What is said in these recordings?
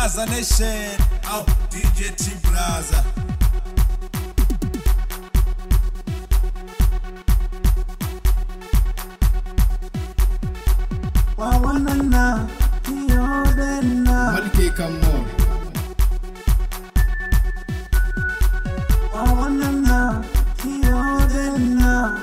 Blaza Nation, out DJ T Blaza. Wawanana, Yodena, Malike Kamor. Wawanana, Yodena,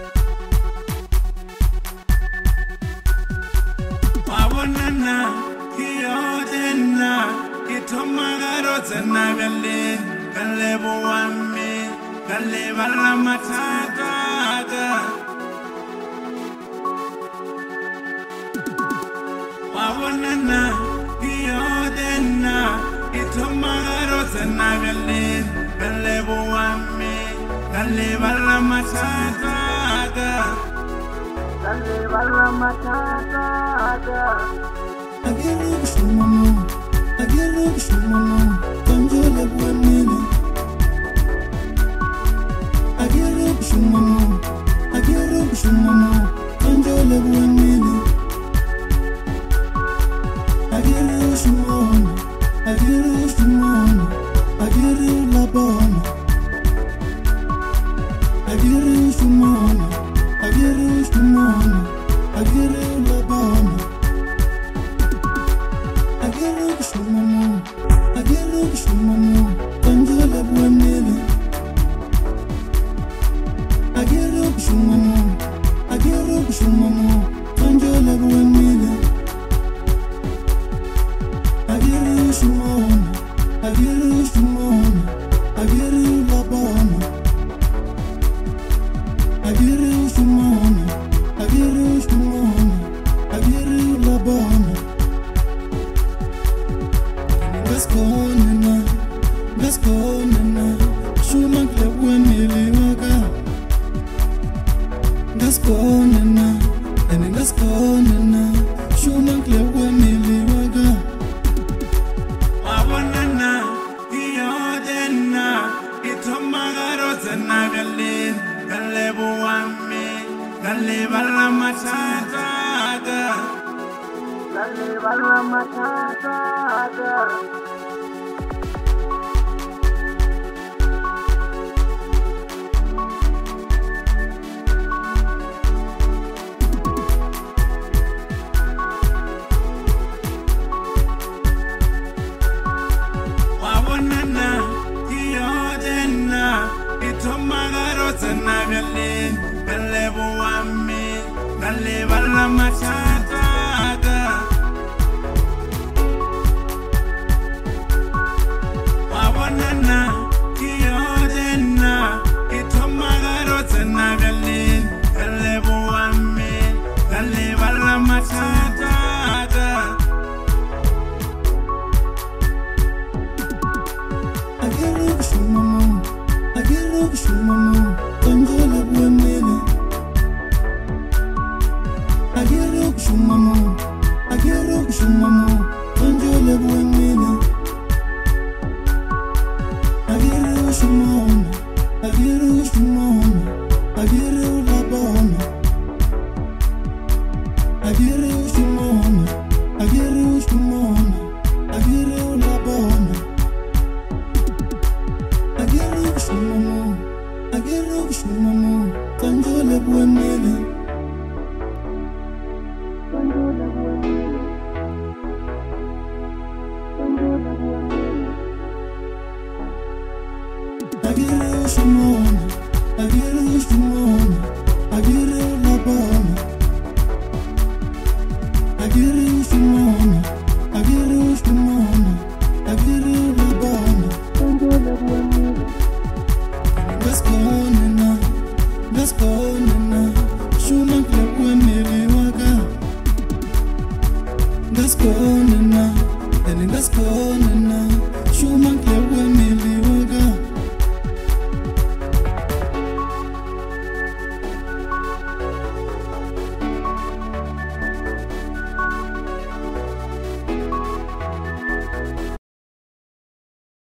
Wawanana, Yodena, Itomagaro Zenagale, Galebo Wame, Galeva Matata. Wawanana, Yodena, Itomagaro Zenagale, Galebo Wame, Galeva Matata. Galeva Matata. Aguero Shumano, Aguero Shumano, Tanjola Buanini. Aguero Shumano, Aguero Shumano, Tanjola Buanini. Aguero Shumano, Aguero Shumano, Aguero Labona. Aguero Shumano, Aguero Shumano, Aguero Labona. Aguero Shumano, Tanjola Buanini. Aguero Shumano, Tanjola Buanini. Aguero Shumano, Aguero Labona. Aguero Shumano, Aguero Labona. Let's go nana, Shuman Klewini Waga. Let's go nana, and let's go nana, Shuman Klewini Waga. Wawanana, Yodena, Itomagaro Zenagale, Galebo Wame, Galeva Matata. Galeva Matata. Wawanana, Yodena, Itomagaro Zenagale, Galebo Wame, Galeva Matata. Wawanana, Yodena, Itomagaro Zenagale, Galebo Wame, Galeva Matata.